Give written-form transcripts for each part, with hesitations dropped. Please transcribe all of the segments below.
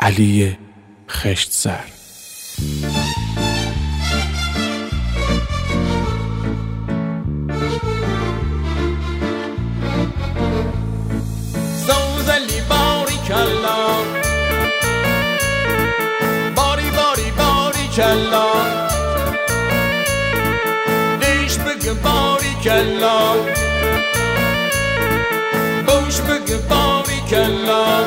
علی خشتسر. سوزلی باری کلا، باری باری باری کلا، دیش بگه باری کلا، بوش بگه باری کلا،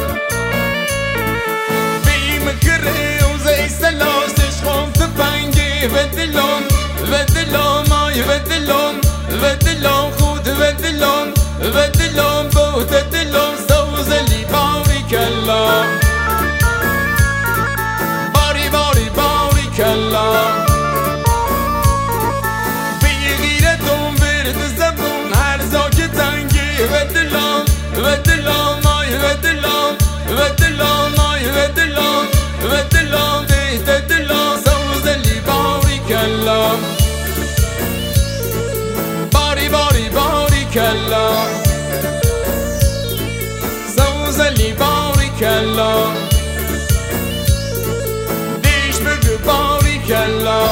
بیم کره و زی سلاسش خون تپنگی و دلون و دلون آی و دلون و دلون خود و دلون و دلون بود دلون. سوزلی باری کلا، باری باری باری کلا، بیغیرتون برد زبون هر زا که تنگی و دلون و دلون آی و دلون و دلون آی و دلون و دلون دیت دلون. سوزلی باری کلا، باری باری باری کلا، سوزلی باری کلا، دیش بگو باری کلا.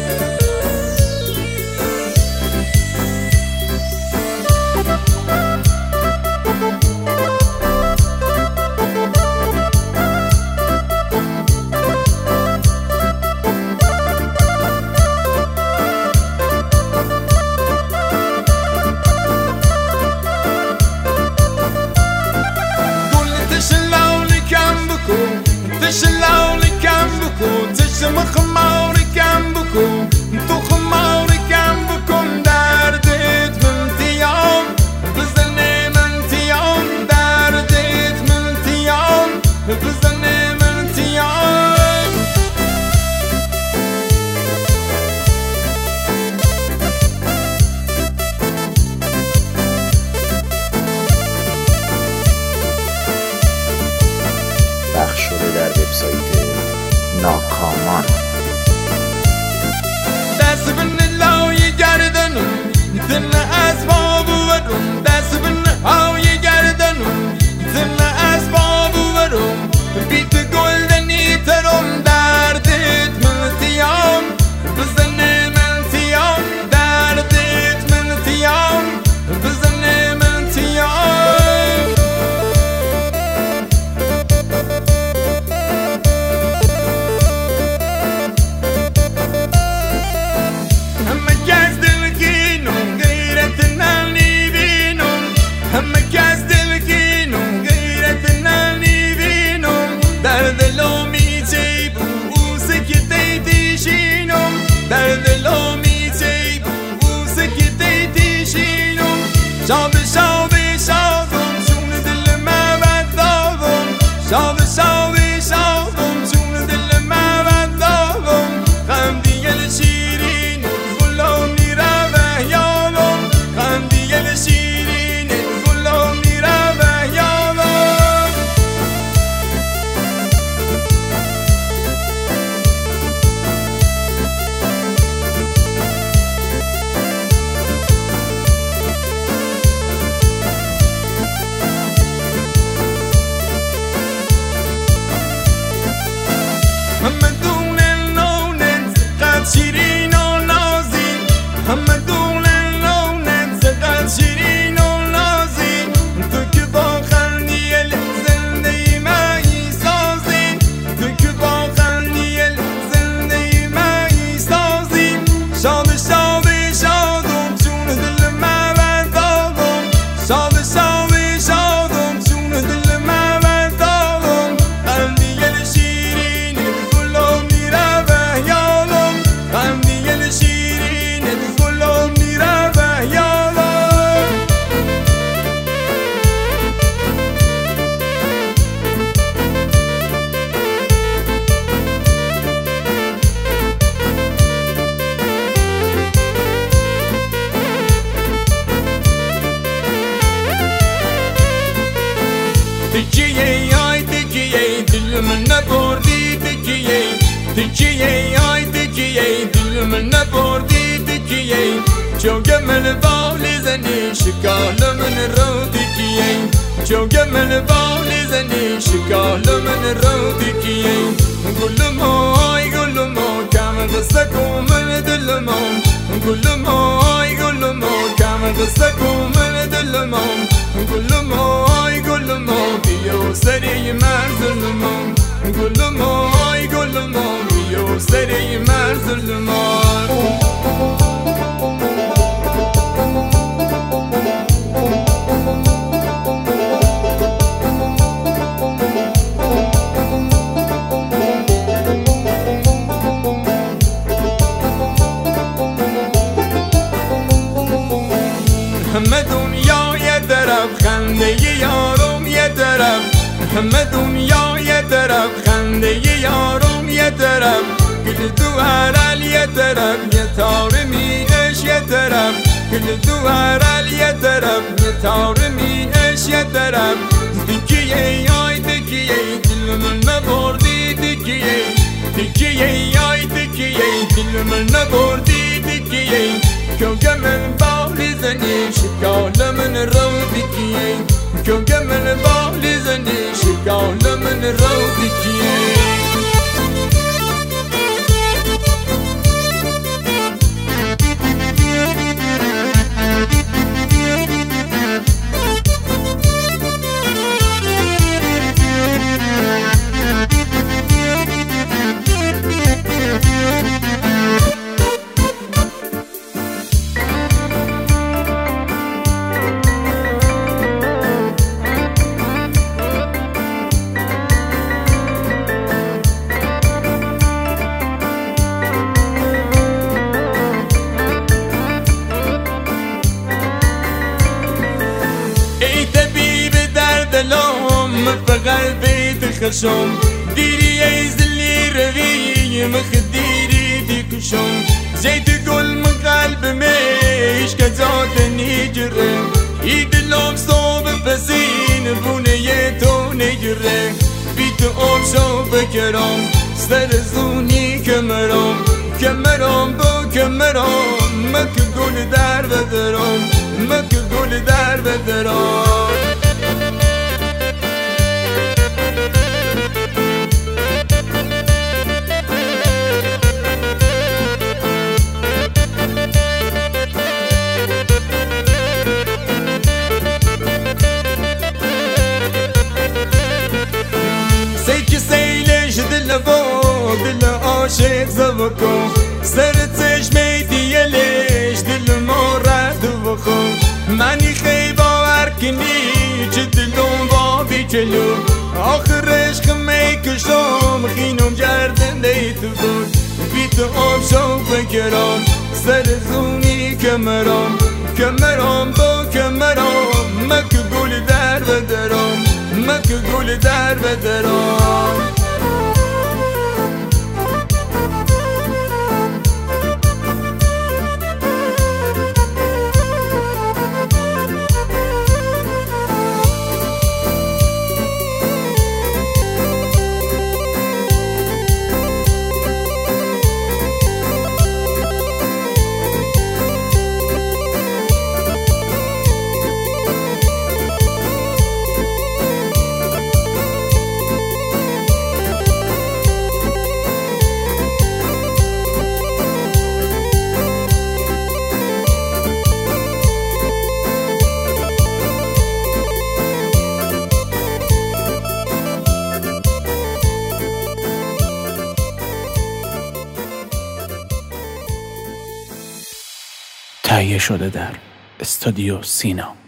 تشلاولي كم بكون تشم خماري كم بكون تو خماري كم بكون دردت من تيام بزني من تيام دردت من تيام بزني من تيام. پخش شده در وبسایت ناکامان. دست بن لای گردنم دل اسباب ورم، دست بن های گردنم دل اسباب ورم، بیت گلدنی ترم دردت من تیام بزنه من تیام دردت من تیام بزنه من تیام. شاب شاب شابم جون دل من بداغم، شاب شاب شابم جون دل من بداغم، غم دیگه شیرین گلونی رو یادم، غم دیگه شیرین گلونی رو یادم. همه دون لونت قد شیرین و نازی، همه دون لونت قد شیرین و نازی، تو که با خندی زنده مایی سازی، تو که با خندی زنده مایی سازی. شاد شاد شادم جون دل من بداغم، شاد شاد شادم جون دل من بداغم، خندی شیرین گلونی رو یادم، خندی شیرین گلونی رو یادم. تکیه آی تکیه دل من نبردی، تکیه تکیه آی تکیه دل من نبردی، تکیه چون گمل بالی زنی شکال من رو تکیه، چون گمل بالی زنی زنی شکال من رو دیکیه گلمای کم قصه من دلمان گلمای کم قصه من دلمان گلمای بیو سری مرزلمان گلمای بیو سری مرزلمان همه دنیا یه طرف خنده یارم یه طرف همه دنیا یه طرف خنده یارم یه طرف گل تو هرال یه طرف یه تار میش یه طرف گل تو هرال یه طرف یه تار میش یه طرف دیکیه یای دیکیه دل من نبردی دیکیه دیکیه یای دیکیه دل من نبردی دیکیه که من بالی زنی شکال من رو دیکیه که من بالی زنی شکال من رو دیکیه في قلبي تخشم ديري يزلي رغي مخديري ديكشم زي تقول من قلب ميش كزاتني جري يدلوم صوب فسين بنيتو نجري بيت شو بكرم سرزوني كمرم بو كمرم مكقول در بدرم مكقول در بدرم دل عاشق زبکو سر چشمیتی لیش دل مرد بخو منی خی باور کنی چه دلم با بیچلو آخرش خمی کشم خینم گردن دیتو بود بیت آب شو بکرم سر زونی کمرم با کمرم مک گل در بدرم مک گل در بدرم تهیه شده در استودیو سینا.